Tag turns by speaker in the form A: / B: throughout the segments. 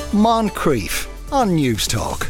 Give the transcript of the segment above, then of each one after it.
A: Moncrief on News Talk.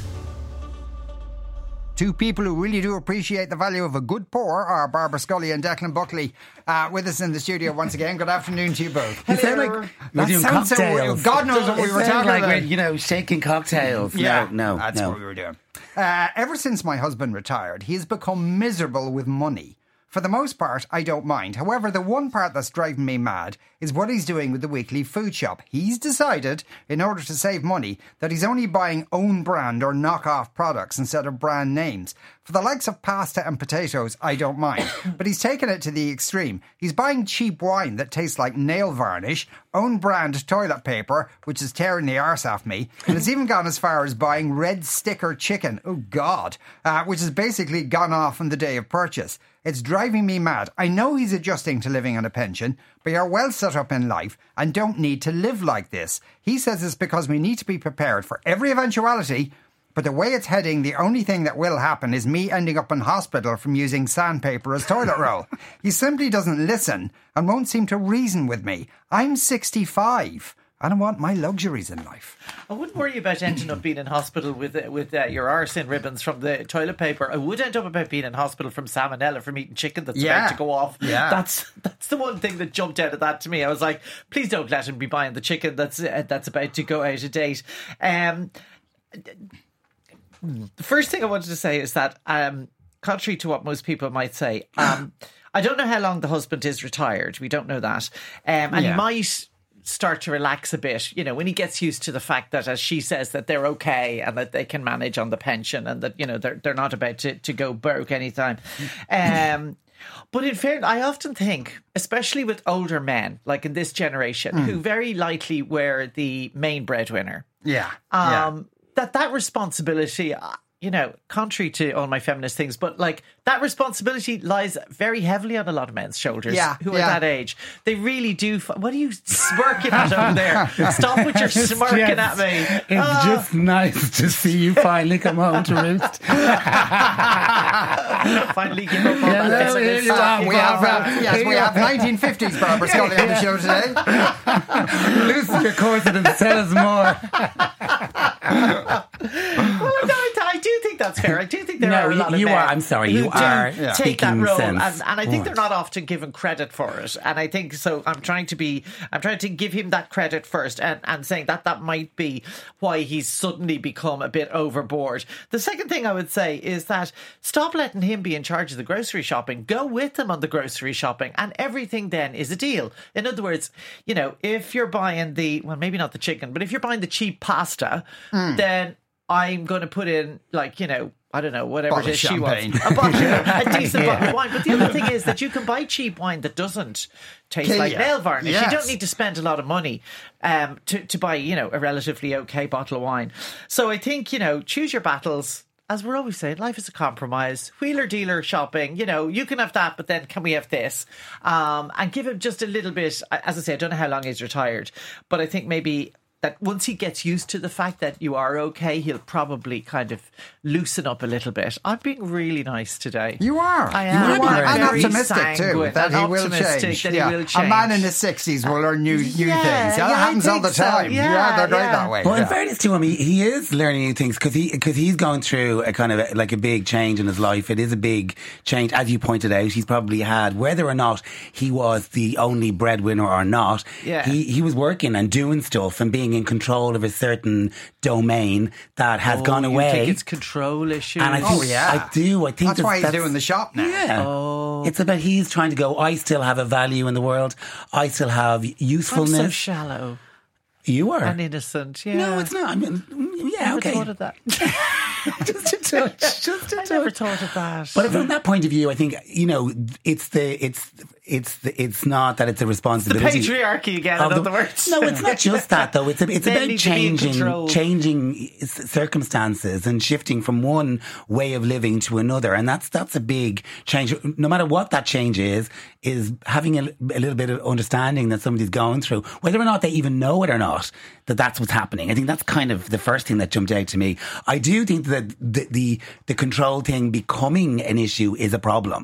B: Two people who really do appreciate the value of a good pour are Barbara Scully and Declan Buckley with us in the studio once again. Good afternoon to you both.
C: You sound like we're doing cocktails.
B: God knows what we were talking
C: like
B: about.
C: We're, shaking cocktails.
B: Yeah,
C: no.
B: That's what we were doing. Ever since my husband retired, he has become miserable with money. For the most part, I don't mind. However, the one part that's driving me mad is what he's doing with the weekly food shop. He's decided, in order to save money, that he's only buying own brand or knockoff products instead of brand names. For the likes of pasta and potatoes, I don't mind. But he's taken it to the extreme. He's buying cheap wine that tastes like nail varnish, own brand toilet paper, which is tearing the arse off me, and it's even gone as far as buying red sticker chicken, oh God, which has basically gone off on the day of purchase. It's driving me mad. I know he's adjusting to living on a pension, but you're well set up in life and don't need to live like this. He says it's because we need to be prepared for every eventuality, but the way it's heading, the only thing that will happen is me ending up in hospital from using sandpaper as toilet roll. He simply doesn't listen and won't seem to reason with me. I'm 65. I don't want my luxuries in life.
D: I wouldn't worry about ending up being in hospital with your arse in ribbons from the toilet paper. I would end up about being in hospital from salmonella from eating chicken that's about to go off.
B: Yeah.
D: That's the one thing that jumped out of that to me. I was like, please don't let him be buying the chicken that's about to go out of date. The first thing I wanted to say is that, contrary to what most people might say, I don't know how long the husband is retired. We don't know that. He might start to relax a bit, when he gets used to the fact that, as she says, that they're okay and that they can manage on the pension and that, they're not about to go broke anytime. But in fairness, I often think, especially with older men, like in this generation, who very likely were the main breadwinner. That responsibility, contrary to all my feminist things, but like that responsibility lies very heavily on a lot of men's shoulders who are that age. They really do. What are you smirking at over there? Stop with your smirking at me.
C: It's just nice to see you finally come home to roost.
D: Finally give up on that.
B: We have 1950s Barbara Scully on the show today.
C: Loosen your corset and tell us more.
D: I do think that's fair. I do think there are a lot of men
C: I'm sorry, you are
D: take that role,
C: sense.
D: and I think they're not often given credit for it. And I think so. I'm trying to give him that credit first, and saying that might be why he's suddenly become a bit overboard. The second thing I would say is that stop letting him be in charge of the grocery shopping. Go with him on the grocery shopping, and everything then is a deal. In other words, if you're buying maybe not the chicken, but if you're buying the cheap pasta, then I'm going to put in, I don't know, whatever it is she wants. A decent bottle of wine. But the other thing is that you can buy cheap wine that doesn't taste like nail varnish. Yes. You don't need to spend a lot of money to buy, a relatively okay bottle of wine. So I think, choose your battles. As we're always saying, life is a compromise. Wheeler dealer shopping, you can have that, but then can we have this? And give him just a little bit. As I say, I don't know how long he's retired, but I think maybe that once he gets used to the fact that you are okay, he'll probably kind of loosen up a little bit. I'm being really nice today.
B: You are.
D: I am.
B: You are. And optimistic too, that he will change.
D: He will change.
B: A man in his 60s will learn new things. That happens all the time. They're great that way.
C: Well, in fairness to him, he is learning new things because he's going through a kind of like a big change in his life. It is a big change. As you pointed out, he's probably had, whether or not he was the only breadwinner or not, he was working and doing stuff and being in control of a certain domain that has gone away.
D: You think it's control issues?
C: And I do. I think
B: that's why he's doing the shop now.
C: Yeah. It's about he's trying to go, I still have a value in the world. I still have usefulness.
D: I'm so shallow.
C: You are.
D: And innocent, yeah.
C: No, it's not. I mean, yeah, okay.
D: I never thought of that.
C: Just a touch.
D: I never thought of that.
C: But from that point of view, I think, it's not that it's a responsibility.
D: It's the patriarchy again, in other words.
C: No, it's not just that though. It's about changing circumstances and shifting from one way of living to another. And that's a big change. No matter what that change is having a little bit of understanding that somebody's going through, whether or not they even know it or not, that's what's happening. I think that's kind of the first thing that jumped out to me. I do think that the control thing becoming an issue is a problem.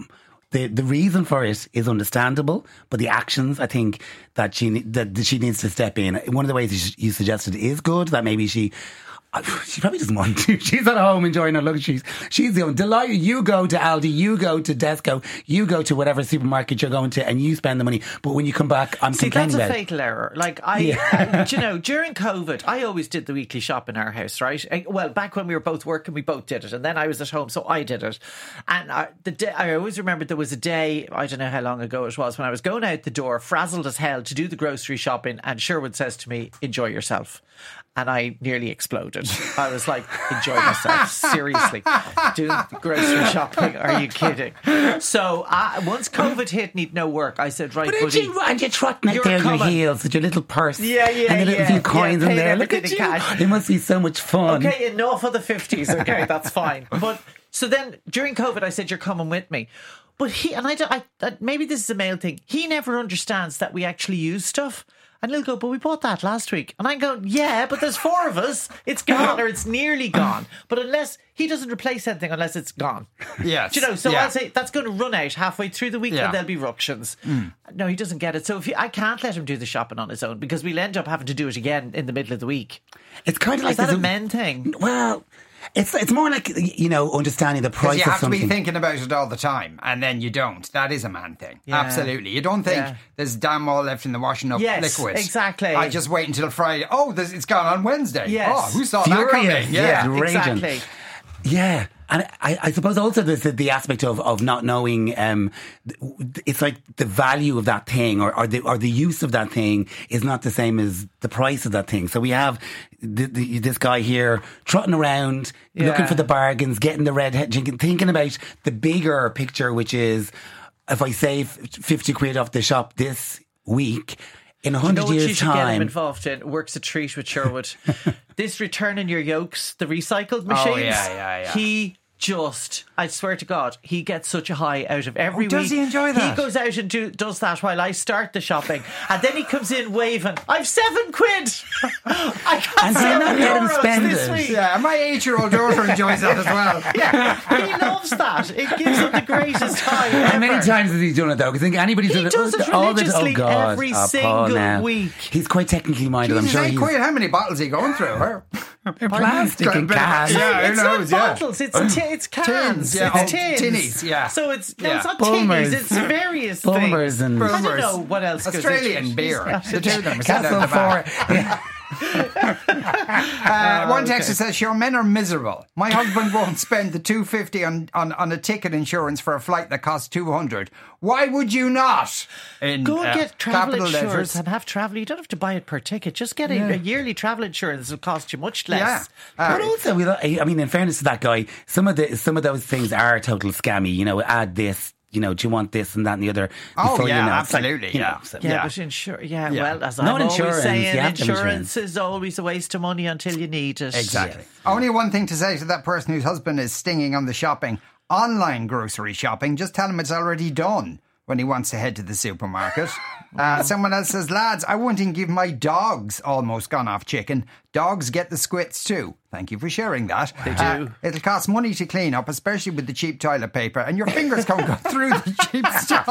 C: the reason for it is understandable, but the actions, I think, that she needs to step in. One of the ways you suggested is good, that maybe she probably doesn't want to. She's at home enjoying her luxuries. She's the one. Delilah, you go to Aldi, you go to Tesco, you go to whatever supermarket you're going to, and you spend the money. But when you come back, I'm complaining about it.
D: That's a fatal error. Like, you know, during COVID, I always did the weekly shop in our house, right? Well, back when we were both working, we both did it. And then I was at home, so I did it. And I always remember there was a day, I don't know how long ago it was, when I was going out the door, frazzled as hell to do the grocery shopping, and Sherwood says to me, enjoy yourself. And I nearly exploded. I was like, enjoy myself. Seriously. Doing grocery shopping. Are you kidding? So once COVID hit, need no work. I said, right, buddy.
C: And you're trotting out there on your heels with your little purse.
D: Yeah.
C: And the little few coins in there. Look at you.
D: Cash.
C: It must be so much fun.
D: Okay, enough of the 50s. Okay, that's fine. But so then during COVID, I said, you're coming with me. But maybe this is a male thing. He never understands that we actually use stuff. And he'll go, but we bought that last week. And I go, yeah, but there's 4 of us. It's gone or it's nearly gone. But unless he doesn't replace anything unless it's gone.
B: Yes.
D: Do you know, so I'll say that's going to run out halfway through the week and there'll be ructions. No, he doesn't get it. So I can't let him do the shopping on his own because we'll end up having to do it again in the middle of the week.
C: It's kind of like...
D: Is that a men thing?
C: Well... It's more like, you know, understanding the price of something.
B: You have to be thinking about it all the time, and then you don't. That is a man thing. Yeah. Absolutely. You don't think there's damn all left in the washing up liquid.
D: Exactly.
B: I just wait until Friday. Oh, it's gone on Wednesday.
D: Yes.
B: Oh, who saw that coming?
C: Yeah,
D: exactly.
C: Yeah. And I suppose also there's the aspect of not knowing, it's like the value of that thing or the use of that thing is not the same as the price of that thing. So we have this guy here trotting around, looking for the bargains, getting the red head, thinking about the bigger picture, which is if I save 50 quid off the shop this week, in 100 years' time... You know what you should get him
D: involved in? Works a treat with Sherwood. This returning your yolks, the recycled machines.
B: Oh, yeah.
D: He just, I swear to God, he gets such a high out of every week.
B: Does he enjoy that?
D: He goes out and does that while I start the shopping. And then he comes in waving, I've 7 quid! I got
C: and so not let him spend
D: this
C: it.
D: week.
B: Yeah, my 8-year-old daughter enjoys that as well.
D: Yeah, he loves that. It gives him the greatest time ever.
C: How many times has he done it though? Because I think anybody's done it.
D: He does it religiously every single week.
C: He's quite technically minded.
B: Jesus,
C: I'm sure he's...
B: quite how many bottles he going through?
C: Plastic and cans.
B: Yeah,
D: it's not bottles, it's cans.
B: It's
D: tins.
B: Tinnies, yeah.
D: So it's
B: Yeah.
D: it's not
C: Bulmers.
D: tinnies, it's various
C: Bulmers
D: things.
C: and...
D: I don't know what else goes
B: Australian
D: into
B: beer. The two of them are
C: Castle
B: the back.
C: 4. Yeah.
B: One texter says, sure, men are miserable. My husband won't spend the $250 on a ticket insurance for a flight that costs $200. Why would you not?
D: Go and get travel
B: capital
D: insurance
B: letters.
D: and have travel. You don't have to buy it per ticket. Just get a yearly travel insurance. It'll cost you much less.
C: But also, I mean, in fairness to that guy, some of those things are total scammy. You know, add this. You know, do you want this and that and the other?
B: Oh,
C: before
B: yeah,
C: you know,
B: absolutely.
C: Like, you know,
B: So,
D: Well,
C: well,
D: as
C: Not
D: I'm always
C: insurance,
D: saying,
C: you have to have
D: insurance is always a waste of money until you need it.
B: Exactly. Only one thing to say to that person whose husband is stinging on the shopping. Online grocery shopping, just tell him it's already done when he wants to head to the supermarket. Someone else says, lads, I wouldn't give my dogs almost gone off chicken. Dogs get the squits too. Thank you for sharing that.
D: They do.
B: It'll cost money to clean up, especially with the cheap toilet paper, and your fingers can't go through the cheap stuff.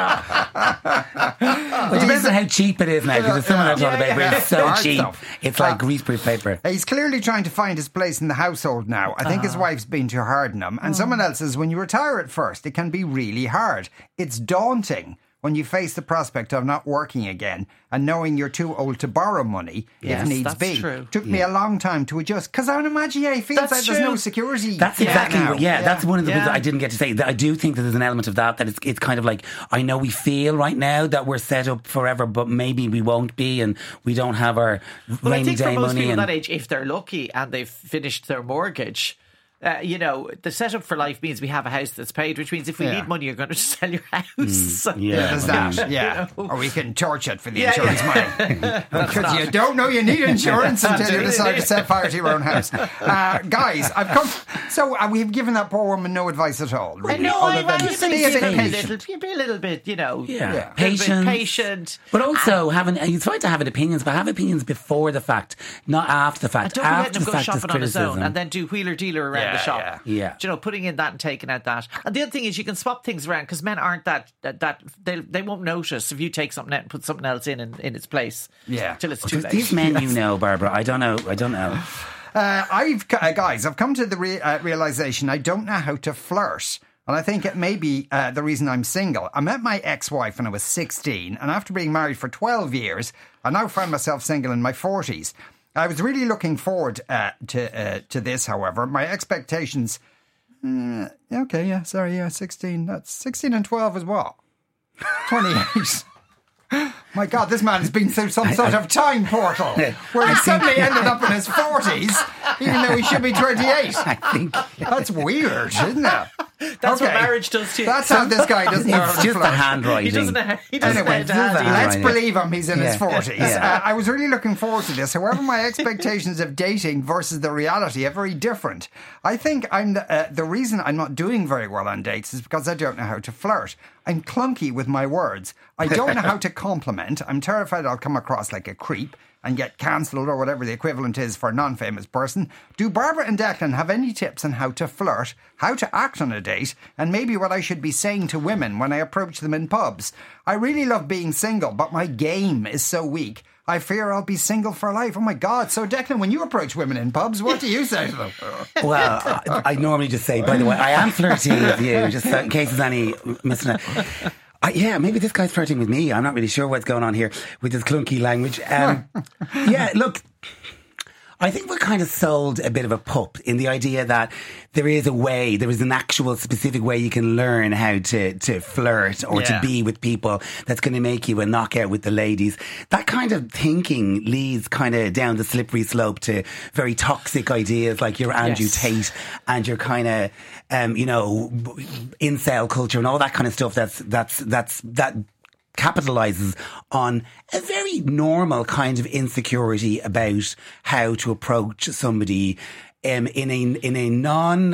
C: Well, it depends on how cheap it is now, because some of that toilet paper is so
B: Hard
C: cheap.
B: stuff.
C: It's like greaseproof paper.
B: He's clearly trying to find his place in the household now. I think his wife's been too hard on him. And someone else says, when you retire at first, it can be really hard. It's daunting when you face the prospect of not working again and knowing you're too old to borrow money if needs
D: that's
B: be.
D: true.
B: Took me a long time to adjust because I would imagine he feels
D: That's
B: like there's no
D: true.
B: security.
C: That's exactly
B: now.
C: what, that's one of the things
D: Yeah.
C: I didn't get to say. That I do think that there's an element of that it's kind of like, I know we feel right now that we're set up forever, but maybe we won't be, and we don't have our
D: Well, I
C: rainy
D: think for
C: day
D: most
C: money.
D: people
C: And
D: that age, if they're lucky and they've finished their mortgage, you know, the setup for life means we have a house that's paid, which means if we need money, you're going to sell your house.
B: There's that, yeah.
D: You know?
B: Or we can torch it for the
D: Yeah,
B: insurance money. Because you don't know you need insurance until you decide to set fire to your own house. Guys, I've come... So we've given that poor woman no advice at all, really.
D: I
B: other than
D: just
B: be a bit patient.
D: be a little bit, you know,
C: Yeah.
D: a little bit patient.
C: But also it's fine to have opinions, but have opinions before the fact, not after the fact.
D: And don't be letting
C: After
D: him
C: the
D: go
C: fact is
D: shopping on his own
C: criticism.
D: and then do wheeler dealer around the shop.
C: Yeah.
D: You know, putting in that and taking out that. And the other thing is you can swap things around because men aren't that they won't notice if you take something out and put something else in its place.
B: Yeah.
D: Till it's too late.
C: These men, you know, Barbara, I don't know.
B: I've come to the realization I don't know how to flirt. And I think it may be the reason I'm single. I met my ex-wife when I was 16, and after being married for 12 years, I now find myself single in my 40s. I was really looking forward to this, however. My expectations... 16. That's 16 and 12 is what? 28. My God, this man has been through some sort of time portal where he suddenly ended up in his 40s, even though he should be 28.
C: I think
B: that's weird, isn't it?
D: That's what marriage does to you.
B: That's how this guy doesn't know how to
C: It's just
B: flirt.
C: the handwriting.
D: He doesn't know.
B: Anyway, let's believe him. He's in his 40s.
C: Yeah.
B: I was really looking forward to this. However, my expectations of dating versus the reality are very different. I think I'm the reason I'm not doing very well on dates is because I don't know how to flirt. I'm clunky with my words. I don't know how to compliment. I'm terrified I'll come across like a creep and get cancelled or whatever the equivalent is for a non-famous person. Do Barbara and Declan have any tips on how to flirt, how to act on a date, and maybe what I should be saying to women when I approach them in pubs? I really love being single, but my game is so weak. I fear I'll be single for life. Oh my God. So Declan, when you approach women in pubs, what do you say to them?
C: Well, I normally just say, by the way, I am flirting with you, just in case there's any missing. Maybe this guy's flirting with me. I'm not really sure what's going on here with this clunky language. Look, I think we're kind of sold a bit of a pup in the idea that there is an actual specific way you can learn how to flirt or to be with people that's going to make you a knockout with the ladies. That kind of thinking leads kind of down the slippery slope to very toxic ideas like your Andrew Tate and your kind of, incel culture and all that kind of stuff that capitalizes on a very normal kind of insecurity about how to approach somebody in a non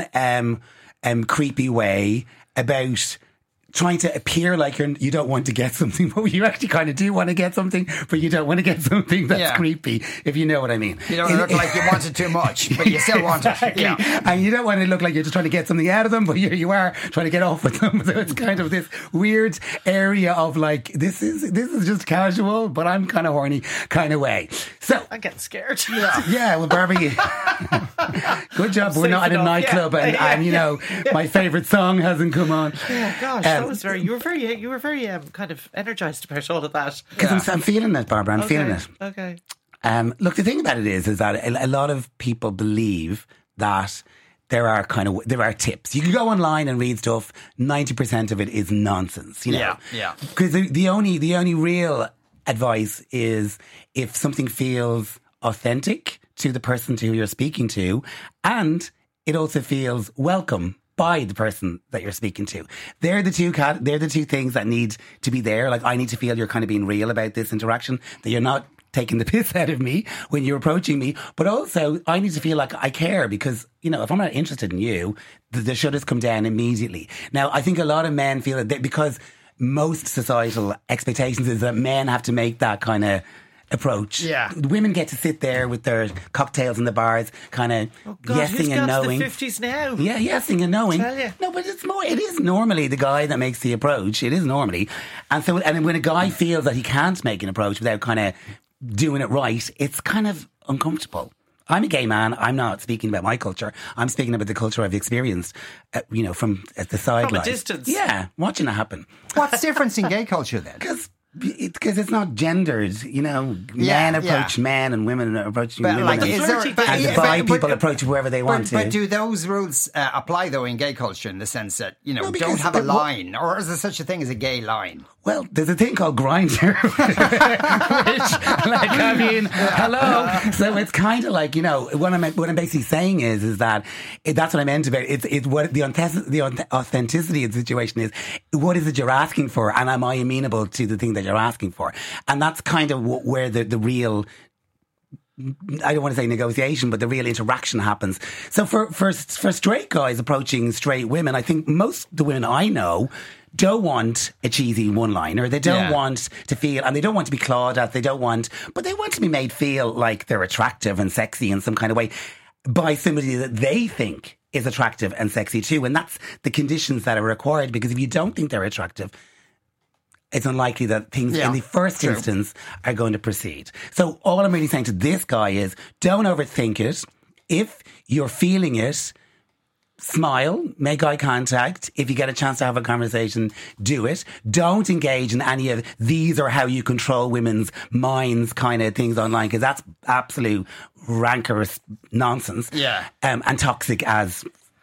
C: creepy way about trying to appear like you don't want to get something, but you actually kind of do want to get something, but you don't want to get something that's creepy, if you know what I mean.
B: You don't look like you want it too much, but you still want it. Yeah.
C: And you don't want to look like you're just trying to get something out of them, but you are trying to get off with them. So it's kind of this weird area of like, this is just casual, but I'm kind of horny kind of way. So
D: I'm getting scared.
C: Yeah, well, Barbie, good job. We're not at a nightclub, and my favourite song hasn't come on.
D: Yeah, gosh, you were very kind of energised about all of that.
C: Because I'm feeling it, Barbara. I'm feeling it.
D: Okay.
C: Look, the thing about it is that a lot of people believe that there are tips. You can go online and read stuff. 90% of it is nonsense.
B: Yeah.
C: Because the only real advice is if something feels authentic to the person who you're speaking to, and it also feels welcome by the person that you're speaking to. They're the two things that need to be there. Like, I need to feel you're kind of being real about this interaction, that you're not taking the piss out of me when you're approaching me. But also, I need to feel like I care because, if I'm not interested in you, the shutters come down immediately. Now, I think a lot of men feel that because most societal expectations is that men have to make that kind of approach.
B: Yeah.
C: Women get to sit there with their cocktails in the bars, kind of yesing and knowing.
D: The 50s now.
C: Yeah, yesing and knowing. No, but it is normally the guy that makes the approach. It is normally. And so, and when a guy feels that he can't make an approach without kind of doing it right, it's kind of uncomfortable. I'm a gay man. I'm not speaking about my culture. I'm speaking about the culture I've experienced, from the sidelines.
D: From a distance.
C: Yeah, watching it happen.
B: What's the difference in gay culture then?
C: Because it's not gendered, men approach men and women approach women.
B: Like,
C: people approach whoever they want to.
B: But do those rules apply though in gay culture in the sense that, don't have a line? Or is there such a thing as a gay line?
C: Well, there's a thing called Grindr, hello. So it's kind of like, what I'm basically saying is that that's what I meant about it. It's what the authenticity of the situation is. What is it you're asking for? And am I amenable to the thing that you're asking for? And that's kind of where the real, I don't want to say negotiation, but the real interaction happens. So for straight guys approaching straight women, I think most the women I know don't want a cheesy one-liner. They don't want to feel, and they don't want to be clawed at. But they want to be made feel like they're attractive and sexy in some kind of way. by somebody that they think is attractive and sexy too. And that's the conditions that are required, because if you don't think they're attractive, it's unlikely that things in the first instance are going to proceed. So all I'm really saying to this guy is, don't overthink it. If you're feeling it, smile, make eye contact. If you get a chance to have a conversation, do it. Don't engage in any of these are how you control women's minds kind of things online, because that's absolute rancorous nonsense. And toxic as...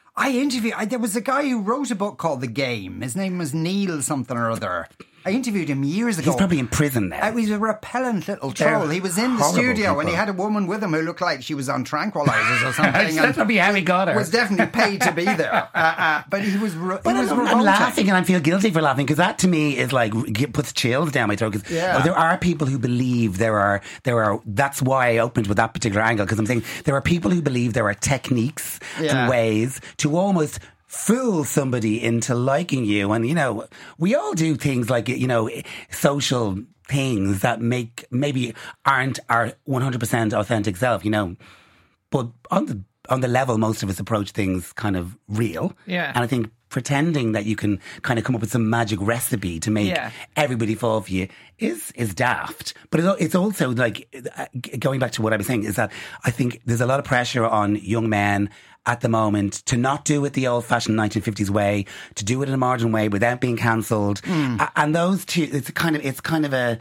B: There was a guy who wrote a book called The Game. His name was Neil something or other. I interviewed him years ago.
C: He's probably in prison now.
B: He was a repellent little troll. He was in the studio
C: people.
B: and he had a woman with him who looked like she was on tranquilizers or something.
C: That's probably how he got her.
B: Was definitely paid to be there. But he was
C: I'm laughing, and I feel guilty for laughing, because that to me is like puts chills down my throat. There are people who believe there are. That's why I opened with that particular angle, because I'm saying there are people who believe there are techniques and ways to almost fool somebody into liking you. And, you know, we all do things like, you know, social things that maybe aren't our 100% authentic self, you know. But on the level, most of us approach things kind of real.
D: Yeah.
C: And I think pretending that you can kind of come up with some magic recipe to make everybody fall for you is daft. But it's also like, going back to what I was saying, is that I think there's a lot of pressure on young men at the moment to not do it the old-fashioned 1950s way, to do it in a modern way without being cancelled. And those two, it's kind of a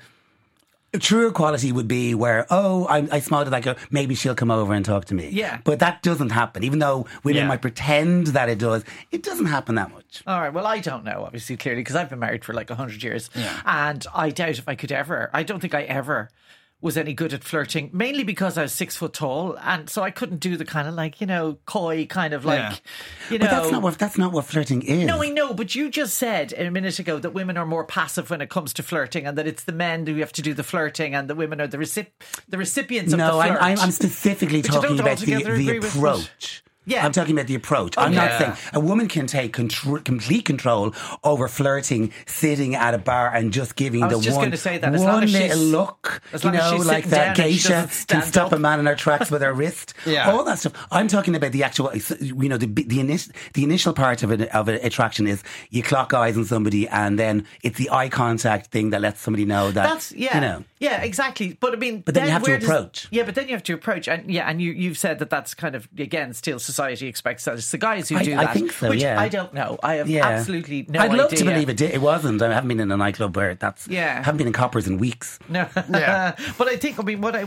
C: true equality would be where, I smiled at that girl, maybe she'll come over and talk to me.
D: Yeah.
C: But that doesn't happen. Even though women might pretend that it does, it doesn't happen that much.
D: All right, well, I don't know, obviously, clearly, because I've been married for like 100 years. And I doubt if I could ever, I don't think I ever was any good at flirting, mainly because I was 6 foot tall, and so I couldn't do the kind of like, you know, coy kind of like, you know.
C: But that's not what flirting is.
D: No, I know, but you just said a minute ago that women are more passive when it comes to flirting, and that it's the men who have to do the flirting, and the women are the recipients of the flirt.
C: No, I'm specifically talking about the approach.
D: Yeah.
C: I'm talking about the approach. I'm not saying a woman can take complete control over flirting, sitting at a bar and just giving the one little look, you know, like that geisha can stop a man in her tracks with her wrist. All that stuff. I'm talking about the actual, you know, the initial part of an attraction is you clock eyes on somebody, and then it's the eye contact thing that lets somebody know that, you know.
D: Yeah, exactly. But I mean,
C: but then you have to approach.
D: But then you have to approach, and you've said that that's kind of, again, still society expects that. It's the guys who do that.
C: I think so,
D: which I don't know. I have absolutely no idea.
C: I'd love to believe it wasn't. I haven't been in a nightclub where that's... I haven't been in Coppers in weeks.
D: No. But I think, I mean, what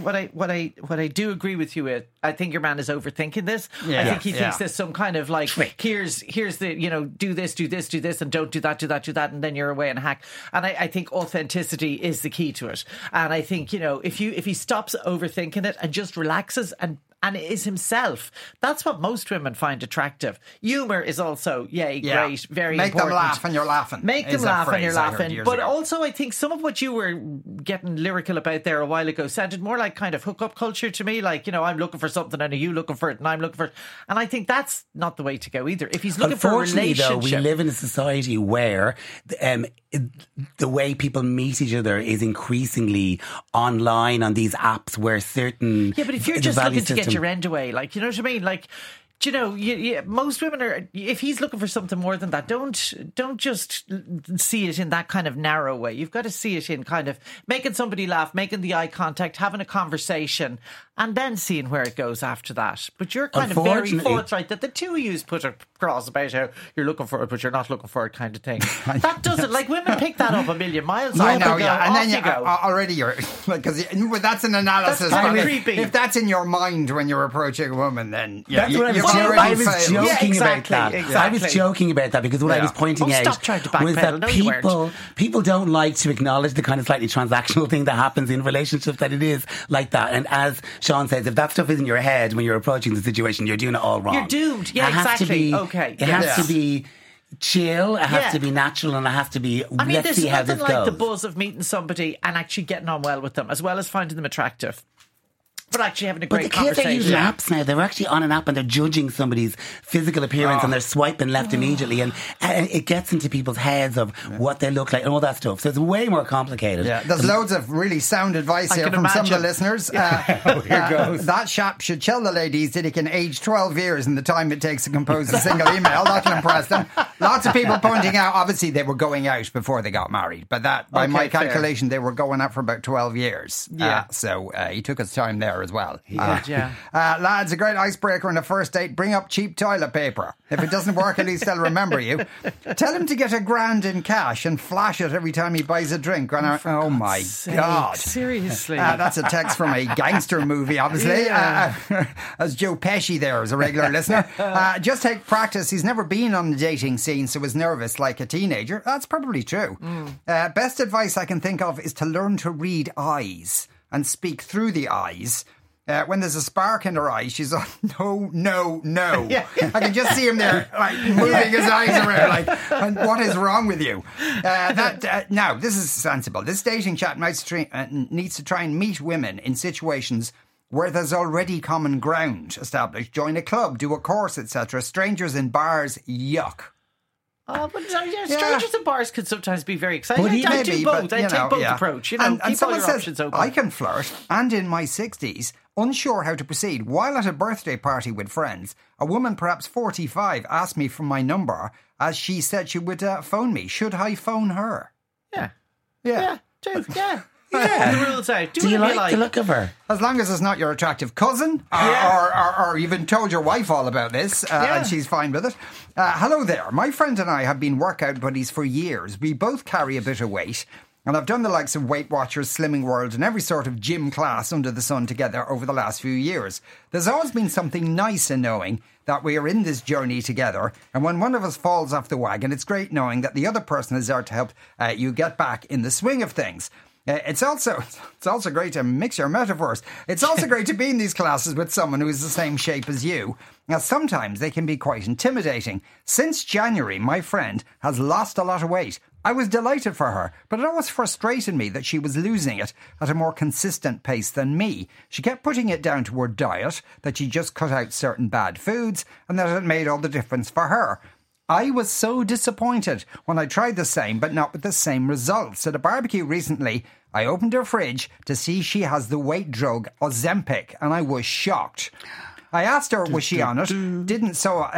D: I do agree with you with, I think your man is overthinking this. I think he thinks there's some kind of like, here's the, you know, do this, and don't do that, and then you're away and hack. And I think authenticity is the key to it. And I think, you know, if he stops overthinking it and just relaxes and is himself, that's what most women find attractive. Humour is also, great, very
B: Make
D: important.
B: Make them laugh and you're laughing.
D: Make them laugh and you're laughing. But also, I think some of what you were getting lyrical about there a while ago sounded more like kind of hookup culture to me. Like, you know, I'm looking for something and are you looking for it and I'm looking for it. And I think that's not the way to go either. If he's looking for a relationship...
C: Unfortunately, though, we live in a society where the way people meet each other is increasingly online on these apps where certain...
D: Yeah, but if you're just looking to get your end away, like, you know what I mean? Like, you know, most women are, if he's looking for something more than that, don't just see it in that kind of narrow way. You've got to see it in kind of making somebody laugh, making the eye contact, having a conversation, and then seeing where it goes after that. But you're kind of very forthright that the two of you put across about how you're looking for it, but you're not looking for it kind of thing. That doesn't, like, women pick that up a million miles.
B: I know, and then you go. Already you're, because that's an analysis.
D: That's kind of creepy.
B: If that's in your mind when you're approaching a woman, then
C: that's what I was joking about that. I was joking about that because what I was pointing out was that people don't like to acknowledge the kind of slightly transactional thing that happens in relationships, that it is like that. And as Sean says, if that stuff is in your head when you're approaching the situation, you're doing it all wrong.
D: You're doomed. Yeah, exactly. Okay.
C: It has to be chill, it has to be natural, and it has to be, let's see how this goes.
D: There's nothing like the buzz of meeting somebody and actually getting on well with them, as well as finding them attractive. but actually having a
C: But
D: great
C: the kids are
D: conversation.
C: using apps now. They're actually on an app and they're judging somebody's physical appearance and they're swiping left immediately, and it gets into people's heads of what they look like and all that stuff. So it's way more complicated.
B: Yeah, there's loads of really sound advice here from some of the listeners.
C: Here goes.
B: That chap should tell the ladies that he can age 12 years in the time it takes to compose a single email. That'll impress them. Lots of people pointing out, obviously, they were going out before they got married, but that, by my calculation, they were going out for about 12 years.
D: Yeah.
B: So he took his time there as well.
D: Yeah.
B: Lads, a great icebreaker on a first date: bring up cheap toilet paper. If it doesn't work, at least they'll remember you. Tell him to get $1,000 in cash and flash it every time he buys a drink. Oh my God.
D: Seriously.
B: That's a text from a gangster movie, obviously. As Joe Pesci there is a regular listener. Just take practice. He's never been on the dating scene, so is nervous like a teenager. That's probably true. Best advice I can think of is to learn to read eyes and speak through the eyes. When there's a spark in her eye, she's like, no. I can just see him there, like, moving his eyes around, like, what is wrong with you? Now, this is sensible. This dating chat needs to try and meet women in situations where there's already common ground established. Join a club, do a course, etc. Strangers in bars, yuck.
D: Oh, but strangers in bars can sometimes be very exciting. I do both. I take both approach.
B: And
D: keep
B: someone
D: all your options
B: says,
D: open.
B: I can flirt, and in my 60s, unsure how to proceed. While at a birthday party with friends, a woman, perhaps 45, asked me for my number, as she said she would phone me. Should I phone her?
D: Yeah.
B: Yeah.
D: Do. Yeah. The rules out.
C: Do you like the look of her?
B: As long as it's not your attractive cousin, or you've even told your wife all about this, and she's fine with it. Hello there. My friend and I have been workout buddies for years. We both carry a bit of weight, and I've done the likes of Weight Watchers, Slimming World, and every sort of gym class under the sun together over the last few years. There's always been something nice in knowing that we are in this journey together, and when one of us falls off the wagon, it's great knowing that the other person is there to help you get back in the swing of things. It's also great to mix your metaphors. It's also great to be in these classes with someone who is the same shape as you. Now, sometimes they can be quite intimidating. Since January, my friend has lost a lot of weight. I was delighted for her, but it always frustrated me that she was losing it at a more consistent pace than me. She kept putting it down to her diet, that she just cut out certain bad foods, and that it made all the difference for her. I was so disappointed when I tried the same, but not with the same results. At a barbecue recently, I opened her fridge to see she has the weight drug Ozempic, and I was shocked. I asked her, was she on it? Didn't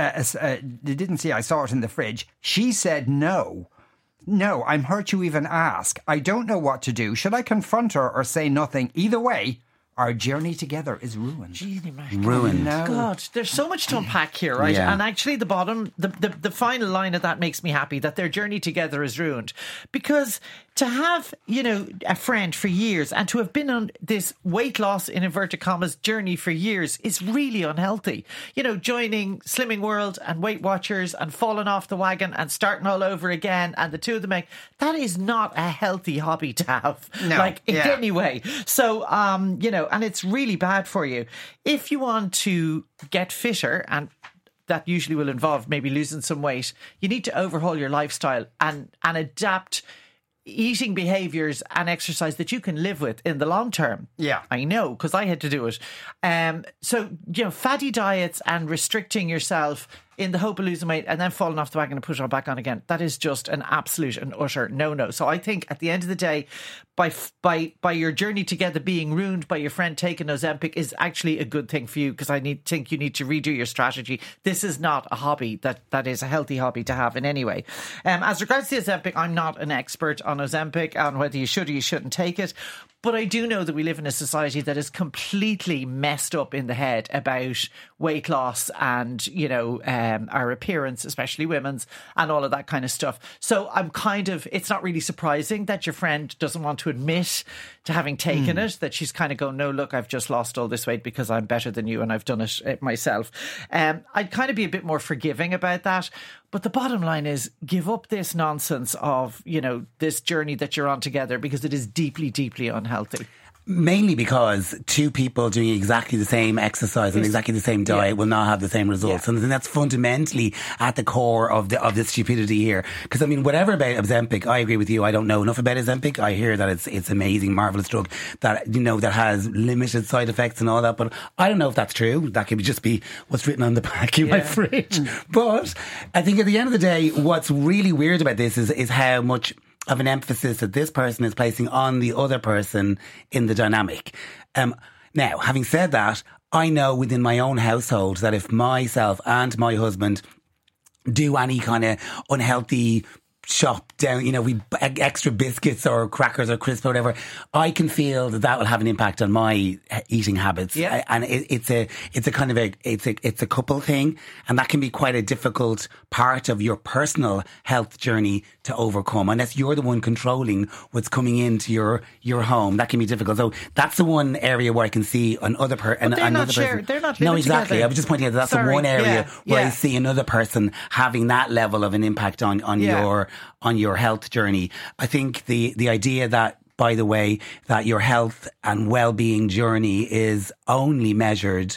B: see I saw it in the fridge. She said no. No, I'm hurt you even ask. I don't know what to do. Should I confront her or say nothing? Either way, our journey together is ruined.
C: Ruined.
B: No.
D: God, there's so much to unpack here, right?
C: Yeah.
D: And actually the final line of that makes me happy, that their journey together is ruined. Because to have, a friend for years and to have been on this weight loss, in inverted commas, journey for years is really unhealthy. Joining Slimming World and Weight Watchers and falling off the wagon and starting all over again, and the two of them, that is not a healthy hobby to have.
B: No,
D: in any way. So, and it's really bad for you. If you want to get fitter, and that usually will involve maybe losing some weight, you need to overhaul your lifestyle and adapt eating behaviours and exercise that you can live with in the long term.
B: Yeah.
D: I know, because I had to do it. So, fatty diets and restricting yourself in the hope of losing weight and then falling off the wagon and put it all back on again, that is just an absolute and utter no-no. So I think at the end of the day, by your journey together being ruined by your friend taking Ozempic is actually a good thing for you, because think you need to redo your strategy. This is not a hobby that is a healthy hobby to have in any way. As regards to Ozempic, I'm not an expert on Ozempic, on whether you should or you shouldn't take it. But I do know that we live in a society that is completely messed up in the head about weight loss and, our appearance, especially women's, and all of that kind of stuff. So it's not really surprising that your friend doesn't want to admit to having taken it, that she's kind of going, no, look, I've just lost all this weight because I'm better than you and I've done it myself. I'd kind of be a bit more forgiving about that. But the bottom line is, give up this nonsense of, this journey that you're on together, because it is deeply, deeply unhealthy.
C: Mainly because two people doing exactly the same exercise and exactly the same diet will not have the same results. And I think that's fundamentally at the core of the stupidity here. Because I mean, whatever about Ozempic, I agree with you. I don't know enough about Ozempic. I hear that it's amazing, marvellous drug that, you know, that has limited side effects and all that. But I don't know if that's true. That could just be what's written on the back of my fridge. But I think at the end of the day, what's really weird about this is how much of an emphasis that this person is placing on the other person in the dynamic. Now, having said that, I know within my own household that if myself and my husband do any kind of unhealthy shop down, you know, we extra biscuits or crackers or crisps or whatever, I can feel that will have an impact on my eating habits. Yeah. And it's a kind of it's a couple thing, and that can be quite a difficult part of your personal health journey to overcome unless you're the one controlling what's coming into your home. That can be difficult. So that's the one area where I can see another person.
D: They're not living
C: no, exactly.
D: Together.
C: I was just pointing out that's the one area where I see another person having that level of an impact on your health journey. I think the idea that, by the way, that your health and well-being journey is only measured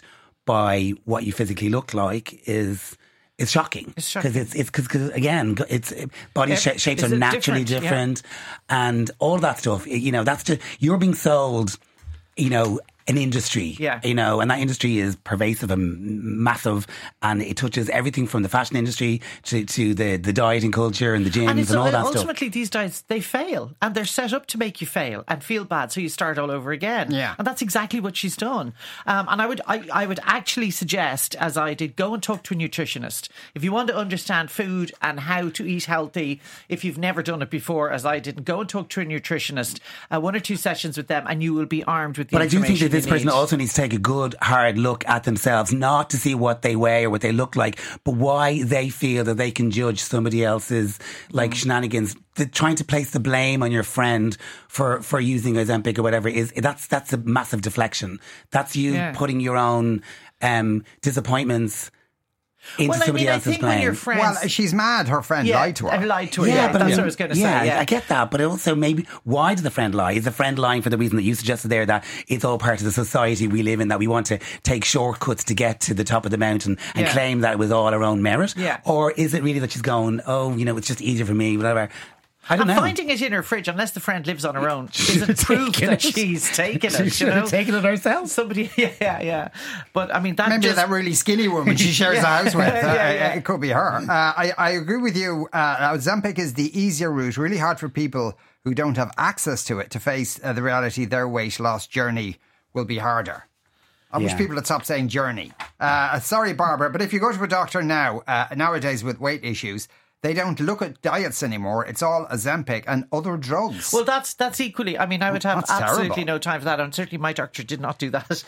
C: by what you physically look like is shocking.
D: It's shocking.
C: Because again, body shapes are naturally different and all that stuff. You know, that's just, you're being sold, you know, an industry, you know, and that industry is pervasive and massive, and it touches everything from the fashion industry to the dieting culture and the gyms and all that stuff.
D: Ultimately, these diets, they fail, and they're set up to make you fail and feel bad, so you start all over again. Yeah. And that's exactly what she's done. And I would actually suggest, as I did, go and talk to a nutritionist. If you want to understand food and how to eat healthy, if you've never done it before, as I did, go and talk to a nutritionist, 1 or 2 sessions with them, and you will be armed with the information.
C: But I do think that this person also needs to take a good hard look at themselves, not to see what they weigh or what they look like, but why they feel that they can judge somebody else's like shenanigans. Trying to place the blame on your friend for using Ozempic or whatever that's a massive deflection. That's you putting your own disappointments into somebody else's blame.
B: Well, she's mad her friend lied to her.
D: Yeah, that's what I was going to say. Yeah,
C: I get that, but also maybe why did the friend lie? Is the friend lying for the reason that you suggested there, that it's all part of the society we live in, that we want to take shortcuts to get to the top of the mountain and claim that it was all our own merit? Yeah. Or is it really that she's going, oh, you know, it's just easier for me, whatever? I don't know.
D: Finding it in her fridge, unless the friend lives on her own, isn't proof that she's taken it.
C: She should have taken it herself.
D: Somebody, But I mean,
B: that really skinny woman she shares the house with. It could be her. I agree with you. Ozempic is the easier route. Really hard for people who don't have access to it to face the reality their weight loss journey will be harder. I wish people would stop saying journey. Sorry, Barbara, but if you go to a doctor now, nowadays with weight issues, they don't look at diets anymore. It's all Ozempic and other drugs.
D: Well, that's equally. I mean, I would have absolutely no time for that. And certainly my doctor did not do that.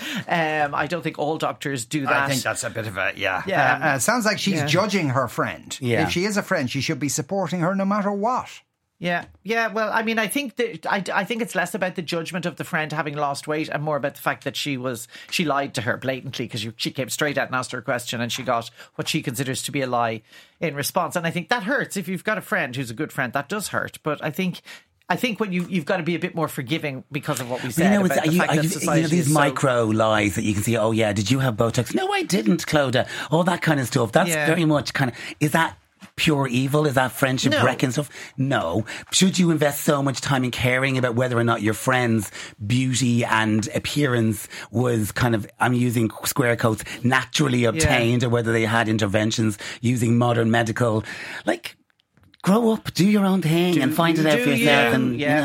D: I don't think all doctors do that.
B: I think that's a bit of a, sounds like she's judging her friend. Yeah. If she is a friend, she should be supporting her no matter what.
D: Yeah. Well, I mean, I think that I think it's less about the judgment of the friend having lost weight and more about the fact that she lied to her blatantly, because she came straight out and asked her a question and she got what she considers to be a lie in response. And I think that hurts. If you've got a friend who's a good friend, that does hurt. But I think when you've got to be a bit more forgiving because of what we said about the fact that society
C: these micro lies that you can see. Oh yeah, did you have Botox? No, I didn't, Clodagh. All that kind of stuff. That's very much kind of, is that pure evil? Is that friendship wrecking stuff? No. Should you invest so much time in caring about whether or not your friend's beauty and appearance was kind of, I'm using square quotes, naturally obtained, or whether they had interventions using modern medical, like, grow up, do your own thing and find it out for yourself.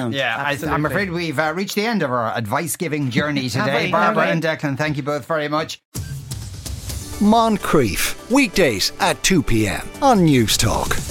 B: I'm afraid we've reached the end of our advice-giving journey today. Barbara and Declan, thank you both very much.
A: Moncrief, weekdays at 2 p.m. on News Talk.